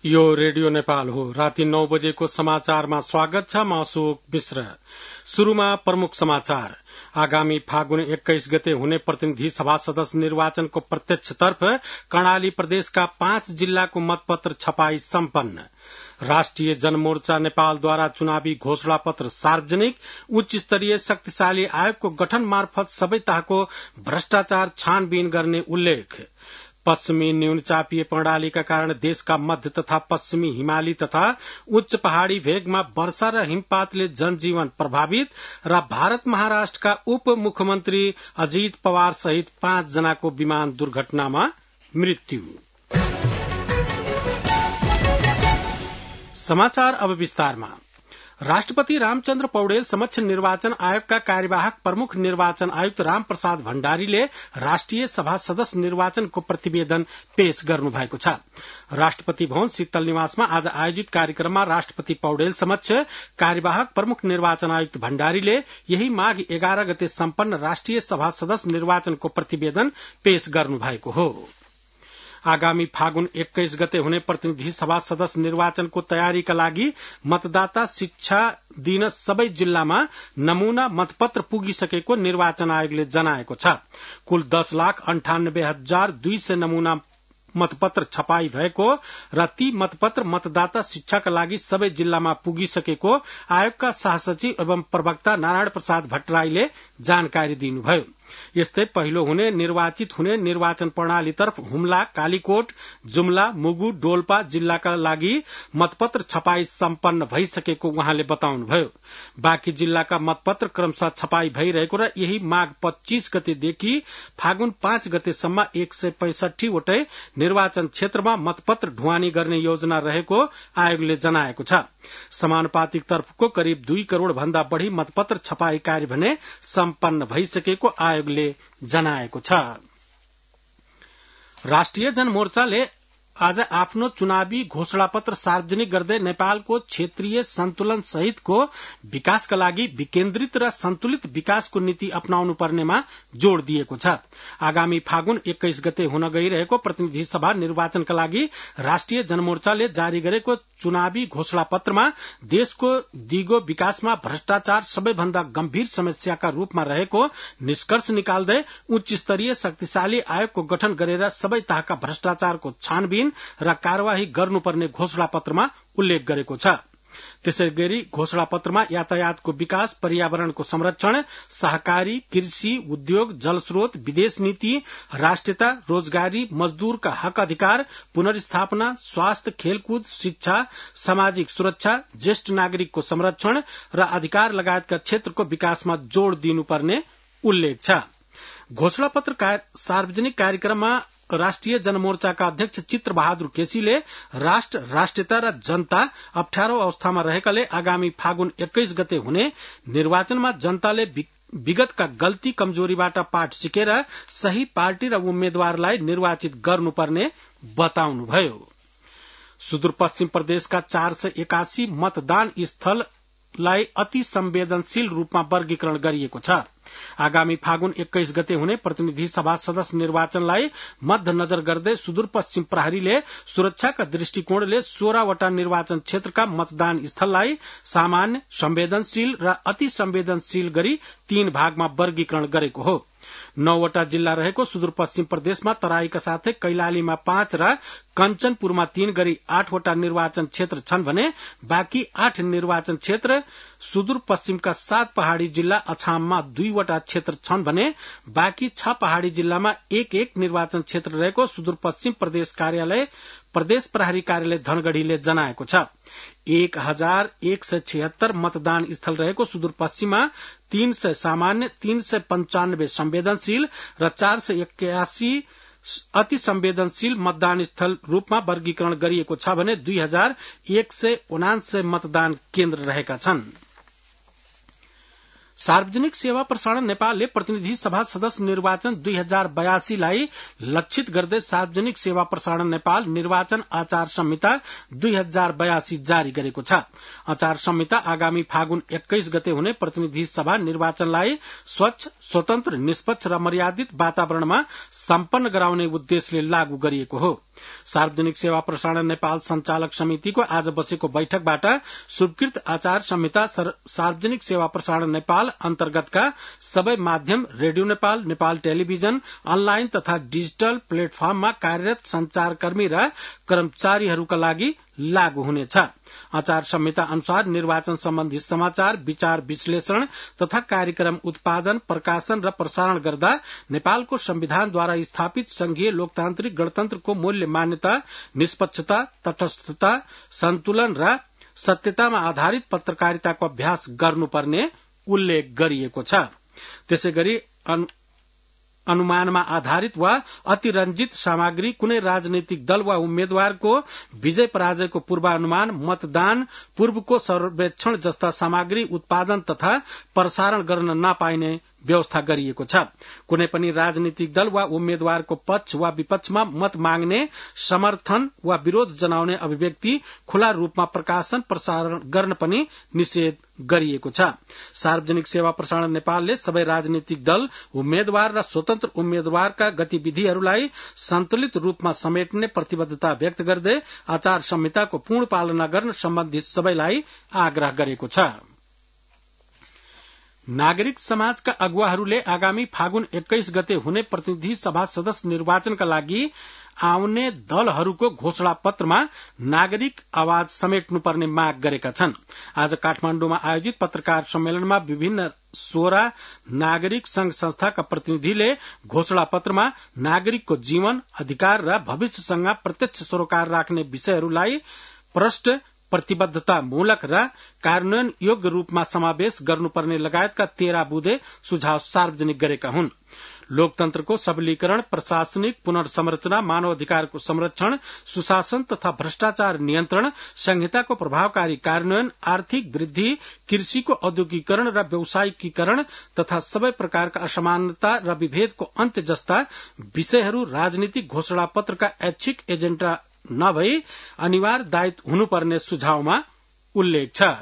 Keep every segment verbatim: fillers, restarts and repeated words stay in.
यो रेडियो नेपाल हो। राति नौ बजेको समाचारमा स्वागत छ। म अशोक मिश्र। शुरूमा प्रमुख समाचार। आगामी फागुन एक्काइस गते हुने प्रतिनिधि सभा सदस्य निर्वाचनको प्रत्यक्षतर्फ कर्णाली प्रदेशका पाँच जिल्लाको मतपत्र छपाई सम्पन्न। राष्ट्रिय जनमोर्चा नेपालद्वारा चुनावी घोषणा पत्र सार्वजनिक। उच्च स्तरीय शक्तिशाली आयोगको गठन मार्फत सबै तहको भ्रष्टाचार छानबिन गर्ने उल्लेख। पश्चिमी न्यूनचापीय प्रणालीका कारण देशका मध्य तथा पश्चिमी हिमाली तथा उच्च पहाड़ी भेगमा वर्षा र हिमपातले जनजीवन प्रभावित र भारत महाराष्ट्रका उप मुख्यमन्त्री अजित पवार सहित पाँच जनाको विमान दुर्घटनामा मृत्यु। समाचार अब विस्तारमा। राष्ट्रपति रामचन्द्र पौडेल समक्ष निर्वाचन आयोगका कार्यवाहक प्रमुख निर्वाचन आयुक्त रामप्रसाद भण्डारीले राष्ट्रिय सभा सदस्य निर्वाचनको प्रतिवेदन पेश गर्नुभएको छ। राष्ट्रपति भवन शीतल निवासमा आज आयोजित कार्यक्रममा राष्ट्रपति पौडेल समक्ष कार्यवाहक प्रमुख निर्वाचन आयुक्त भण्डारीले यही माघ एघार गते सम्पन्न राष्ट्रिय सभा सदस्य निर्वाचनको प्रतिवेदन पेश गर्नुभएको हो। आगामी फागुन एक्काइस गते हुने प्रतिनिधि सभा सदस्य निर्वाचनको तयारीका लागि मतदाता शिक्षा दिन सबै जिल्लामा नमूना मतपत्र पुगिसकेको निर्वाचन आयोगले जनाएको छ। कुल दस लाख अन्ठानब्बे हजार दुई सय नमूना मतपत्र छपाई भएको र ती मतपत्र मतदाता शिक्षाका लागि सबै जिल्लामा पुगिसकेको आयोगका सहसचिव एवं प्रवक्ता नारायण प्रसाद भट्टराईले जानकारी दिनुभयो। यस्तै पहिलो हुने निर्वाचित हुने निर्वाचन प्रणालीतर्फ हुम्ला, कालीकोट, जुम्ला, मुगु, डोल्पा जिल्लाका लागि मतपत्र छपाई सम्पन्न भइसकेको उहाँले बताउनुभयो। बाँकी जिल्लाका मतपत्र क्रमशः छपाई भइरहेको र यही माघ पच्चीस गतेदेखि फागुन पाँच गतेसम्म एक सय पैंसठी वटै निर्वाचन क्षेत्रमा मतपत्र ढुवानी गर्ने योजना रहेको आयोगले जनाएको छ। समानुपातिक तर्फको करिब दुई करोड़ भन्दा बढ़ी मतपत्र छपाई कार्य भने सम्पन्न भइसकेको आयोगले जनाएको छ। राष्ट्रिय जनमोर्चाले आज आफ्नो चुनावी घोषणा पत्र सार्वजनिक गर्दै नेपालको क्षेत्रीय सन्तुलन सहितको विकासका लागि विकेन्द्रित र सन्तुलित विकासको नीति अपनाउनु पर्नेमा जोड़ दिएको छ। आगामी फागुन एक्काइस गते हुन गइरहेको प्रतिनिधि सभा निर्वाचनका लागि राष्ट्रिय जनमोर्चाले जारी गरेको चुनावी घोषणा पत्रमा देशको दिगो विकासमा भ्रष्टाचार सबैभन्दा गम्भीर समस्याका रूपमा रहेको निष्कर्ष निकाल्दै उच्च स्तरीय शक्तिशाली आयोगको गठन गरेर सबै तहका भ्रष्टाचारको छानबिन र कार्यवाही गर्नुपर्ने घोषणा पत्रमा उल्लेख गरेको छ। त्यसैगरी घोषणा पत्रमा यातायातको विकास, पर्यावरणको संरक्षण, सहकारी, कृषि, उद्योग, जलस्रोत, विदेश नीति, राष्ट्रियता, रोजगारी, मजदूरका हक अधिकार, पुनर्स्थापना, स्वास्थ्य, खेलकुद, शिक्षा, सामाजिक सुरक्षा, ज्येष्ठ नागरिकको संरक्षण र अधिकार लगायतका क्षेत्रको विकासमा जोड़ दिनुपर्ने उल्लेख छ। घोषणा पत्र सार्वजनिक कार्यक्रममा राष्ट्रिय जनमोर्चाका अध्यक्ष चित्र बहादुर केसीले राष्ट्र, राष्ट्रियता र जनता अप्ठ्यारो अवस्थामा रहेकाले आगामी फागुन एक्काइस गते हुने निर्वाचनमा जनताले विगतका गल्ती कमजोरीबाट पाठ सिकेर सही पार्टी र उम्मेद्वारलाई निर्वाचित गर्नुपर्ने बताउनुभयो। सुदूरपश्चिम प्रदेशका चार सय एकासी मतदान स्थललाई अति संवेदनशील रूपमा वर्गीकरण गरिएको छ। आगामी फागुन एक्काइस गते हुने प्रतिनिधि सभा सदस्य निर्वाचनलाई मध्यनजर गर्दै सुदूरपश्चिम प्रहरीले सुरक्षाका दृष्टिकोणले सोह्रवटा निर्वाचन क्षेत्रका मतदान स्थललाई सामान्य, संवेदनशील र अति संवेदनशील गरी तीन भागमा वर्गीकरण गरेको हो। नौवटा जिल्ला रहेको सुदूरपश्चिम प्रदेशमा तराईका साथै कैलालीमा पाँच र कञ्चनपुरमा तीन गरी आठवटा निर्वाचन क्षेत्र छन् भने बाँकी आठ निर्वाचन क्षेत्र सुदूरपश्चिमका सात पहाड़ी जिल्ला अछाममा दुईवटा क्षेत्र छन् भने बाँकी छ पहाड़ी जिल्लामा एक एक निर्वाचन क्षेत्र रहेको सुदूरपश्चिम प्रदेश कार्यालय प्रदेश प्रहरी कार्यालय धनगढ़ीले जनाएको छ। एक हजार एक सय छिहत्तर मतदान स्थल रहेको सुदूरपश्चिममा तीन सय सामान्य, तीन सय पञ्चानब्बे संवेदनशील र चार सय एक्यासी अति संवेदनशील मतदान स्थल रूपमा वर्गीकरण गरिएको छ भने दुई हजार एक सय उनान्सय मतदान केन्द्र रहेका छन्। सार्वजनिक सेवा प्रसारण नेपालले प्रतिनिधि सभा सदस्य निर्वाचन दुई हजार बयासीलाई लक्षित गर्दै सार्वजनिक सेवा प्रसारण नेपाल निर्वाचन आचार संहिता दुई हजार बयासी जारी गरेको छ। आचार संहिता आगामी फागुन एक्काइस गते हुने प्रतिनिधि सभा निर्वाचनलाई स्वच्छ, स्वतन्त्र, निष्पक्ष र मर्यादित वातावरणमा सम्पन्न गराउने उद्देश्यले लागू गरिएको हो। सार्वजनिक सेवा प्रसारण नेपाल संचालक समितिको आज बसेको बैठकबाट स्वीकृत आचार संहिता सार्वजनिक सेवा प्रसारण नेपाल अन्तर्गतका सबै माध्यम radio Nepal, Nepal television, online तथा डिजिटल प्लेटफर्ममा कार्यरत संचारकर्मी र कर्मचारीहरूका लागि लागू हुनेछ। आचार संहिता अनुसार निर्वाचन सम्बन्धी समाचार, विचार विश्लेषण तथा कार्यक्रम उत्पादन, प्रकाशन र प्रसारण गर्दा नेपालको संविधानद्वारा स्थापित संघीय लोकतान्त्रिक गणतन्त्रको मूल्य मान्यता, निष्पक्षता, तटस्थता, सन्तुलन र सत्यतामा आधारित पत्रकारिताको अभ्यास गर्नुपर्ने उल्लेख गरिएको छ। त्यसैगरी अनुमानमा आधारित वा अतिरंजित सामग्री, कुनै राजनैतिक दल वा उम्मेद्वारको विजय पराजयको पूर्वानुमान, मतदान पूर्वको सर्वेक्षण जस्ता सामग्री उत्पादन तथा प्रसारण गर्न नपाइने व्यवस्था गरिएको छ। कुनै पनि राजनीतिक दल वा उम्मेद्वारको पक्ष वा विपक्षमा मत माग्ने, समर्थन वा विरोध जनाउने अभिव्यक्ति खुला रूपमा प्रकाशन प्रसारण गर्न पनि निषेध गरिएको छ। सार्वजनिक सेवा प्रसारण नेपालले सबै राजनीतिक दल, उम्मेद्वार र स्वतन्त्र उम्मेद्वारका गतिविधिहरूलाई सन्तुलित रूपमा समेट्ने प्रतिबद्धता व्यक्त गर्दै आचार संहिताको पूर्ण पालना गर्न सम्बन्धित सबैलाई आग्रह गरेको छ। नागरिक समाजका अगुवाहरूले आगामी फागुन एक्काइस गते हुने प्रतिनिधि सभा सदस्य निर्वाचनका लागि आउने दलहरूको घोषणा पत्रमा नागरिक आवाज समेट्नुपर्ने माग गरेका छन्। आज काठमाण्डुमा आयोजित पत्रकार सम्मेलनमा विभिन्न सोह्र नागरिक संघ संस्थाका प्रतिनिधिले घोषणा पत्रमा नागरिकको जीवन, अधिकार र भविष्यसँग प्रत्यक्ष सरोकार राख्ने विषयहरूलाई प्रष्ट, प्रतिबद्धतामूलक र कार्यान्वयन योग्य रूपमा समावेश गर्नुपर्ने लगायतका तेह्र बुँदे सुझाव सार्वजनिक गरेका हुन्। लोकतन्त्रको सबलीकरण, प्रशासनिक पुनर्संरचना, मानव अधिकारको संरक्षण, सुशासन तथा भ्रष्टाचार नियन्त्रण, संहिताको प्रभावकारी कार्यान्वयन, आर्थिक वृद्धि, कृषिको औद्योगिकरण र व्यावसायिकीकरण तथा सबै प्रकारका असमानता र विभेदको अन्त्य जस्ता विषयहरू राजनीतिक घोषणा पत्रका ऐच्छिक एजेण्डा नभई अनिवार्य दायित्व हुनुपर्ने सुझावमा उल्लेख छ।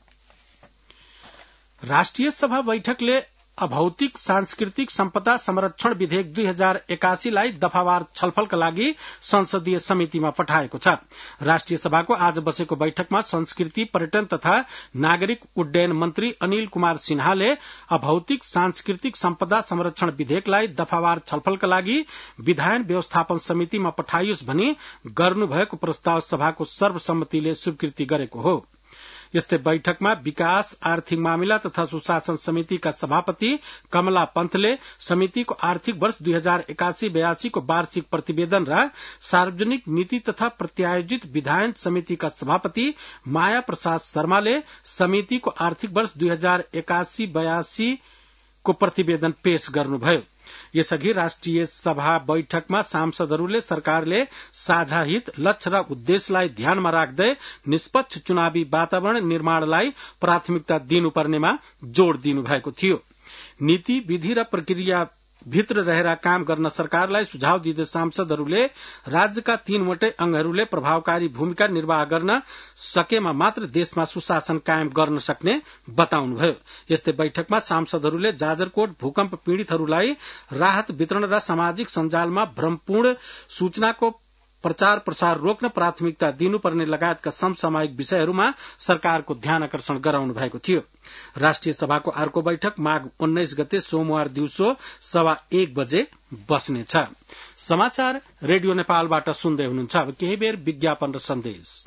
राष्ट्रिय सभा बैठकले अभौतिक सांस्कृतिक सम्पदा संरक्षण विधेयक दुई हजार एकासीलाई दफावार छलफलका लागि संसदीय समितिमा पठाएको छ। राष्ट्रिय सभाको आज बसेको बैठकमा संस्कृति, पर्यटन तथा नागरिक उड्डयन मन्त्री अनिल कुमार सिन्हाले अभौतिक सांस्कृतिक सम्पदा संरक्षण विधेयकलाई दफावार छलफलका लागि विधायन व्यवस्थापन समितिमा पठाइयोस् भनी गर्नुभएको प्रस्ताव सभाको सर्वसम्मतिले स्वीकृति गरेको हो। यस्तै बैठकमा विकास, आर्थिक मामिला तथा सुशासन समितिका सभापति कमला पन्तले समितिको आर्थिक वर्ष दुई हजार एकासी बयासीको वार्षिक प्रतिवेदन र सार्वजनिक नीति तथा प्रत्यायोजित विधायन समितिका सभापति माया प्रसाद शर्माले समितिको आर्थिक वर्ष दुई हजार एकासी बयासी को प्रतिवेदन पेश गर्नुभयो। यसअघि राष्ट्रिय सभा बैठकमा सांसदहरूले सरकारले साझा हित, लक्ष्य र उद्देश्यलाई ध्यानमा राख्दै निष्पक्ष चुनावी वातावरण निर्माणलाई प्राथमिकता दिनुपर्नेमा जोड़ दिनुभएको थियो। नीति, विधि र प्रक्रिया भित्र रहेर काम गर्न सरकारलाई सुझाव दिँदै सांसदहरूले राज्यका तीनवटै अंगहरूले प्रभावकारी भूमिका निर्वाह गर्न सकेमा मात्र देशमा सुशासन कायम गर्न सक्ने बताउनुभयो। यस्तै बैठकमा सांसदहरूले जाजरकोट भूकम्प पीड़ितहरूलाई राहत वितरण र सामाजिक सञ्जालमा भ्रमपूर्ण सूचनाको प्रचार प्रसार रोक्न प्राथमिकता दिनुपर्ने लगायतका समसामयिक विषयहरूमा सरकारको ध्यान आकर्षण गराउनु भएको थियो। राष्ट्रिय सभाको अर्को बैठक माघ उन्नाइस गते सोमबार दिउँसो सवा एक बजे बस्नेछ। समाचार रेडियो नेपालबाट सुन्दै हुनुहुन्छ। अब केही बेर विज्ञापन र सन्देश।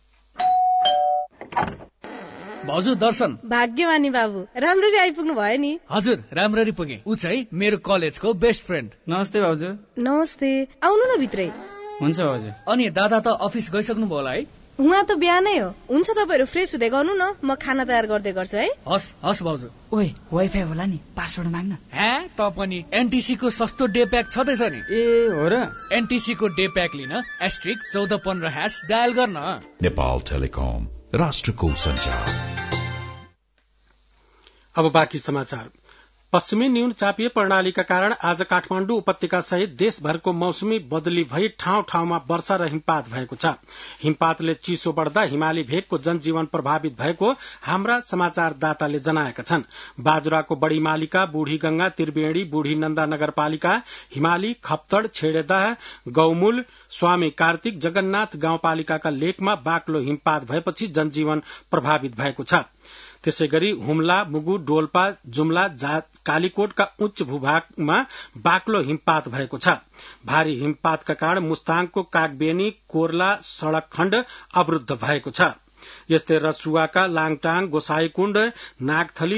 भाउजू दर्शन। भाग्यमानी बाबु, राम्ररी आइपुग्नु भयो नि। हजुर, राम्ररी पुगे। ऊ चाहिँ मेरो कलेजको बेस्ट फ्रेन्ड। नमस्ते भाउजू। नमस्ते, आउनु न भित्रै। हुन्छ भाउजू। अनि दादा त अफिस गइसक्नु भयो होला है? उहाँ त बिहानै हो। हुन्छ, तपाईहरु फ्रेस हुँदै गर्नु न, म खाना तयार गर्दै गर्छु है। हस् हस् भाउजू। ओए, वाइफाई होला नि, पासवर्ड माग्न। हे, त पनि एनटीसी को सस्तो डे प्याक छदैछ नि। ए हो र? एनटीसी को डे प्याक लिन एस्ट्रिक चौध पन्ध्र ह्याश डायल गर्न। नेपाल टेलिकम, राष्ट्रको सञ्चार। अब बाँकी समाचार। पश्चिमी न्यून चापिय प्रणालीका कारण आज काठमाडौँ उपत्यका सहित देशभरको मौसमी बदली भई ठाउँ ठाउँमा वर्षा र हिमपात भएको छ। हिमपातले चिसो बढ़दा हिमाली भेगको जनजीवन प्रभावित भएको हाम्रा समाचारदाताले जनाएका छन्। बाजुराको बड़ी मालिका, बुढी गंगा, त्रिवेणी, बुढी नन्दा नगरपालिका, हिमाली, खप्तड, छेडेदाह, गौमूल, स्वामी कार्तिक, जगन्नाथ गाउँपालिकाका लेकमा बाक्लो हिमपात भएपछि जनजीवन प्रभावित भएको छ। त्यसै गरी हुम्ला, मुगु, डोल्पा, जुम्ला, कालीकोटका उच्च भूभागमा बाक्लो हिमपात भएको छ। भारी हिमपातका कारण मुस्ताङको कागबेनी, कोर्ला सड़क खण्ड अवरूद्ध भएको छ। यस्तै रसुवाका लाङटाङ, गोसाईकुण्ड, नागथली,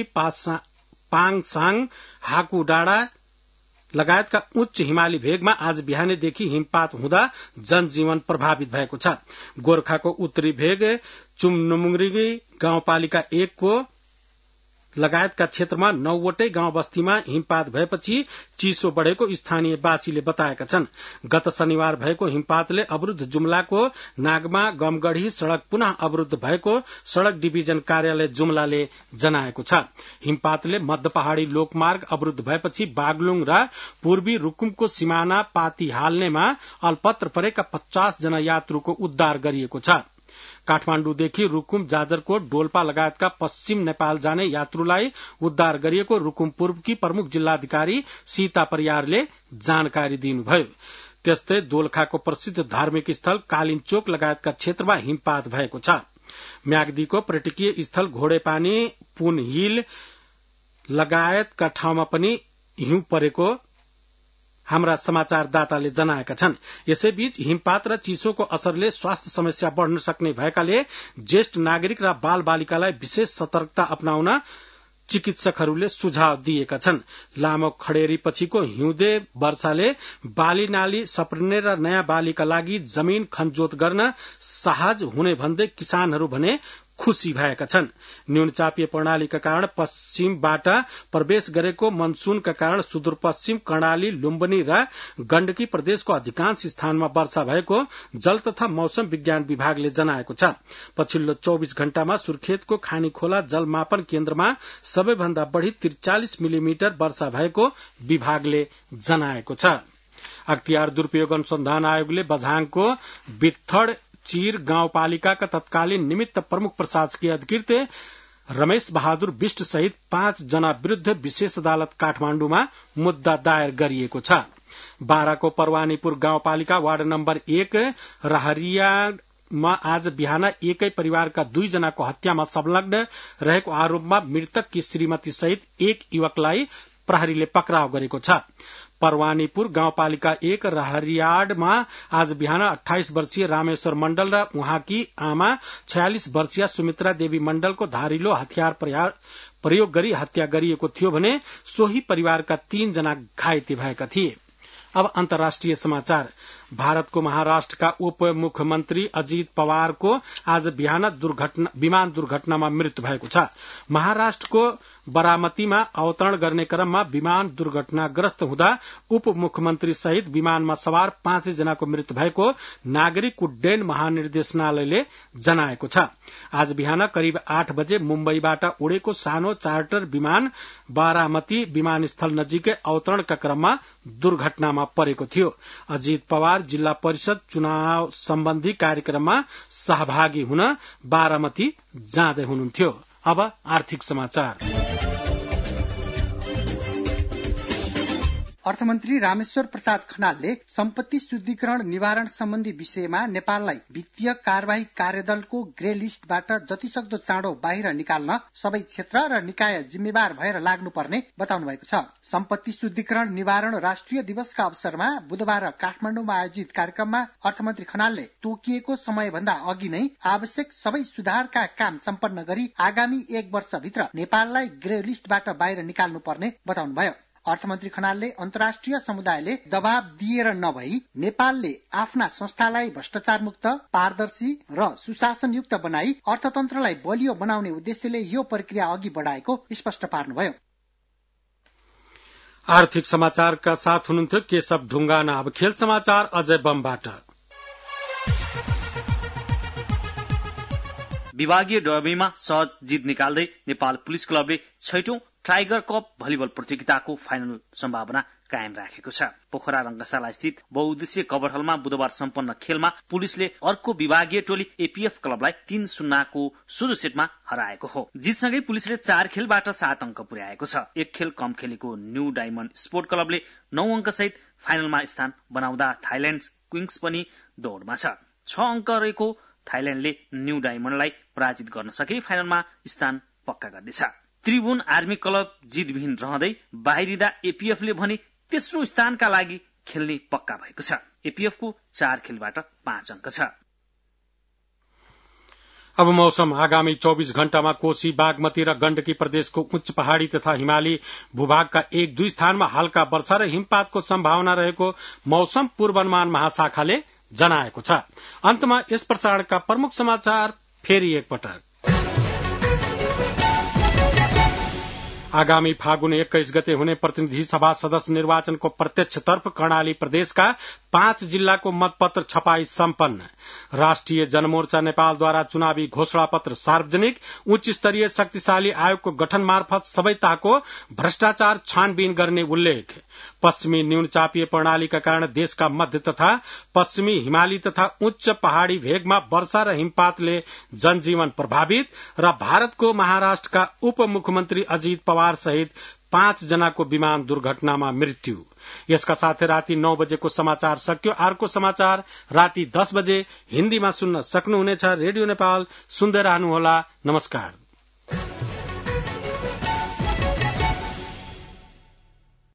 पाङसाङ, हाकु डाँडा लगायतका उच्च हिमाली भेगमा आज बिहानैदेखि हिमपात हुँदा जनजीवन प्रभावित भएको छ। गोर्खाको उत्तरी भेग, चुमनुमुङ्गी गाउँपालिका एकको लगायतका क्षेत्रमा नौवटै गाउँ बस्तीमा हिमपात भएपछि चिसो बढ़ेको स्थानीयवासीले बताएका छन्। गत शनिबार भएको हिमपातले अवरूद्ध जुम्लाको नागमा गमगढ़ी सड़क पुनः अवरूद्ध भएको सड़क डिभिजन कार्यालय जुम्लाले जनाएको छ। हिमपातले मध्य पहाड़ी लोकमार्ग अवरूद्ध भएपछि बागलुङ र पूर्वी रुकुमको सिमाना पाती हाल्नेमा अल्पत्र परेका पचास जना यात्रुको उद्धार गरिएको छ। काठमाण्डुदेखि रुकुम, जाजरकोट, डोल्पा लगायतका पश्चिम नेपाल जाने यात्रुलाई उद्धार गरिएको रुकुम पूर्वकी प्रमुख जिल्लाधिकारी सीता परियारले जानकारी दिनुभयो। त्यस्तै दोलखाको प्रसिद्ध धार्मिक स्थल कालिन्चोक लगायतका क्षेत्रमा हिमपात भएको छ। म्याग्दीको पर्यटकीय स्थल घोडेपानी, पुन हिल लगायतका ठाउँमा पनि हिउँ परेको हाम्रा समाचारदाताले जनाएका छन्। यसैबीच हिमपात र चिसोको असरले स्वास्थ्य समस्या बढ़न सक्ने भएकाले ज्येष्ठ नागरिक र बाल बालिकालाई विशेष सतर्कता अपनाउन चिकित्सकहरूले सुझाव दिएका छन्। लामो खडेरी पछिको हिउँदे वर्षाले बाली नाली सप्रिने र नयाँ बालीका लागि जमीन खनजोत गर्न सहज हुने भन्दै किसानहरू भने खुशी भएका छन्। न्यूनचापीय प्रणालीका कारण पश्चिमबाट प्रवेश गरेको मनसूनका कारण सुदूरपश्चिम कर्णाली, लुम्बिनी र गण्डकी प्रदेशको अधिकांश स्थानमा वर्षा भएको जल तथा मौसम विज्ञान विभागले जनाएको छ। पछिल्लो चौबीस घण्टामा सुर्खेतको खानीखोला जलमापन केन्द्रमा सबैभन्दा बढ़ी त्रिचालिस मिलिमिटर वर्षा भएको विभागले जनाएको छ। अख्तियार दुरूपयोग अनुसन्धान आयोगले बझाङको बित्थड चीर गाउँपालिकाका तत्कालीन निमित्त प्रमुख प्रशासकीय अधिकृत रमेश बहादुर विष्ट सहित पाँच जना विरूद्ध विशेष अदालत काठमाण्डुमा मुद्दा दायर गरिएको छ। बाराको परवानीपुर गाउँपालिका वार्ड नम्बर एक रहरियामा आज बिहान एकै परिवारका दुई जनाको हत्यामा संलग्न रहेको आरोपमा मृतककी श्रीमती सहित एक युवकलाई प्रहरीले पक्राउ गरेको छ। परवानीपुर गाउँपालिका एक रहरियाडमा आज बिहान अठाइस वर्षीय रामेश्वर मण्डल र उहाँकी आमा छयालिस वर्षीय सुमित्रा देवी मण्डलको धारिलो हतियार प्रयोग गरी हत्या गरिएको थियो भने सोही परिवारका तीन जना घाइते भएका थिए। अब अन्तर्राष्ट्रिय समाचार। भारतको महाराष्ट्रका उप मुख्यमन्त्री अजित पवारको आज बिहान दुर्घटना विमान दुर्घटनामा मृत्यु भएको छ। महाराष्ट्रको बारामतीमा अवतरण गर्ने क्रममा विमान दुर्घटनाग्रस्त हुँदा उप मुख्यमन्त्री सहित विमानमा सवार पाँचै जनाको मृत्यु भएको नागरिक उड्डयन महानिर्देशनालयले जनाएको छ। आज बिहान करिब आठ बजे मुम्बईबाट उडेको सानो चार्टर विमान बारामती विमानस्थल नजिकै अवतरणका क्रममा दुर्घटनामा परेको थियो। अजित पवार जिल्ला परिषद चुनाव सम्बन्धी कार्यक्रममा सहभागी हुन बारामती जाँदै हुनुहुन्थ्यो। अब आर्थिक समाचार। अर्थमन्त्री रामेश्वर प्रसाद खनालले सम्पत्ति शुद्धिकरण निवारण सम्बन्धी विषयमा नेपाललाई वित्तीय कार्यवाही कार्यदलको ग्रे लिस्टबाट जतिसक्दो चाँडो बाहिर निकाल्न सबै क्षेत्र र निकाय जिम्मेवार भएर लाग्नुपर्ने बताउनु भएको छ। सम्पत्ति शुद्धिकरण निवारण राष्ट्रिय दिवसका अवसरमा बुधबार काठमाडौँमा आयोजित कार्यक्रममा अर्थमन्त्री खनालले तोकिएको समयभन्दा अघि नै आवश्यक सबै सुधारका काम सम्पन्न गरी आगामी एक वर्षभित्र नेपाललाई ग्रे लिस्टबाट बाहिर निकाल्नुपर्ने बताउनुभयो। अर्थमन्त्री खनालले अन्तर्राष्ट्रिय समुदायले दबाव दिएर नभई नेपालले आफ्ना संस्थालाई भ्रष्टाचार मुक्त, पारदर्शी र सुशासनयुक्त बनाई अर्थतन्त्रलाई बलियो बनाउने उद्देश्यले यो प्रक्रिया अघि बढाएको स्पष्ट पार्नुभयो। आर्थिक समाचारका साथ हुनुहुन्थ्यो केशव ढुङ्गाना। अब खेल समाचार अजय बमबाट। विभागीय डर्बीमा सहज जित निकाल्दै नेपाल पुलिस क्लबले छैटौं टाइगर कप भलिबल प्रतियोगिताको फाइनल सम्भावना कायम राखेको छ। पोखरा रंगशाला स्थित बहुउद्देश्य कभर हलमा बुधबार सम्पन्न खेलमा पुलिसले अर्को विभागीय टोली एपीएफ क्लबलाई तीन शून्यको सुरु सेटमा हराएको हो। जितसँगै पुलिसले चार खेलबाट सात अंक पुर्याएको छ। एक खेल कम खेलेको न्यू डायमण्ड स्पोर्ट क्लबले नौ अंक सहित फाइनलमा स्थान बनाउँदा थाइल्याण्ड क्विंग्स पनि दौड़मा छ। छ अंक रहेको थाइल्याण्डले न्यू डायमण्डलाई पराजित गर्न सके फाइनलमा स्थान पक्का गर्नेछ। त्रिभुवन आर्मी क्लब जितविहीन रहँदै बाहिरिँदा एपीएफले भने तेस्रो स्थानका लागि खेल्ने पक्का भएको छ। एपीएफको चार खेलबाट पाँच अंक छ। अब मौसम। आगामी चौबीस घण्टामा कोशी, बागमती र गण्डकी प्रदेशको उच्च पहाड़ी तथा हिमाली भूभागका एक दुई स्थानमा हल्का वर्षा र हिमपातको सम्भावना रहेको मौसम पूर्वानुमान महाशाखाले जनाएको छ। अन्तमा यस प्रसारणका प्रमुख समाचार फेरि एकपटक। आगामी फागुन एक्काइस गते हुने प्रतिनिधि सभा सदस्य निर्वाचनको प्रत्यक्षतर्फ कर्णाली प्रदेशका पाँच जिल्लाको मतपत्र छपाई सम्पन्न। राष्ट्रिय जनमोर्चा नेपालद्वारा चुनावी घोषणा पत्र सार्वजनिक। उच्च स्तरीय शक्तिशाली आयोगको गठन मार्फत सबै तहको भ्रष्टाचार छानबिन गर्ने उल्लेख। पश्चिमी न्यूनचापीय प्रणालीका कारण देशका मध्य तथा पश्चिमी हिमाली तथा उच्च पहाड़ी भेगमा वर्षा र हिमपातले जनजीवन प्रभावित। र भारतको महाराष्ट्रका उप मुख्यमन्त्री अजित पवार सहित पाँच जनाको विमान दुर्घटनामा मृत्यु। यसका साथै राति नौ बजेको समाचार सकियो। अर्को समाचार राति दस बजे हिन्दीमा सुन्न सक्नुहुनेछ। रेडियो नेपाल सुन्दै रहनुहोला। नमस्कार।